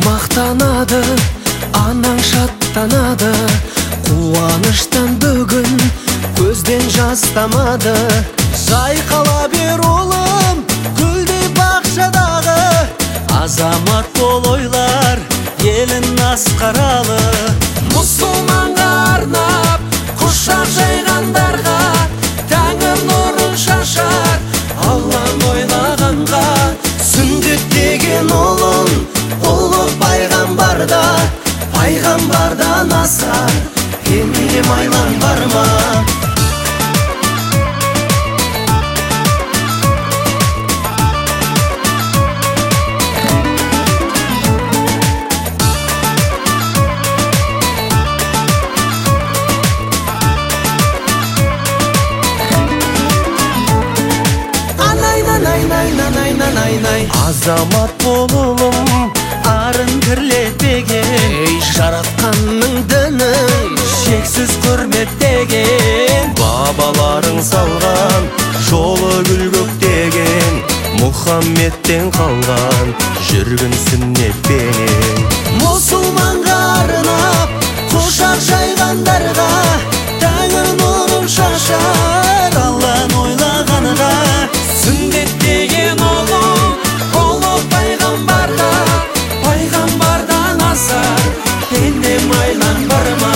мақтанады, анаң шаттанады, қуаныштан бүгін көзден жас тамады. Жайқала бер олым, гүлдей бақшадағы, азамат бол ойлар, елін асқаралы. Мұсылманға арнап, құшақ жайғандарға, тәңір нұрын шашар, Алланы ойлағанға. Сүндет деген ұлын, ұлы пайғамбарда, пайғамбардан асар, пенде майлан бар ма? Азамат болуым арын кірлетпеген, жаратқанның дінін шексіз құрметтеген. Бабаларың салған жолы гүл көктеген, Мұхаммедтен қалған жүргін сүннетпенен. Мұсылманға арнап, құшақ жайғандарға, тәңір нұрын шашар, Алланы ойлағанға. Сүндет деген ұлы, ұлы пайғамбарда, пайғамбардан асар, пенде майлан бар ма?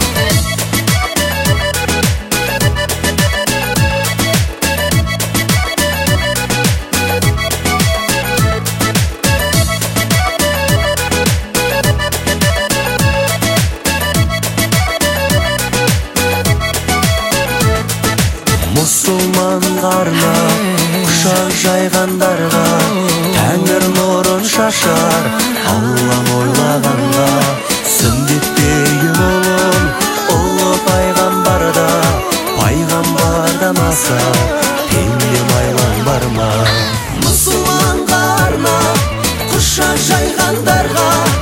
Мұсылманға арнап, құшақ жайғандарға, тәңір нұрын шашар, Алланы ойлағанға. Сүндет деген ұлым, ұлы пайғамбарда, пайғамбардан асар, пенде майлан бар ма? Мұсылманға арнап, құшақ жайғандарға,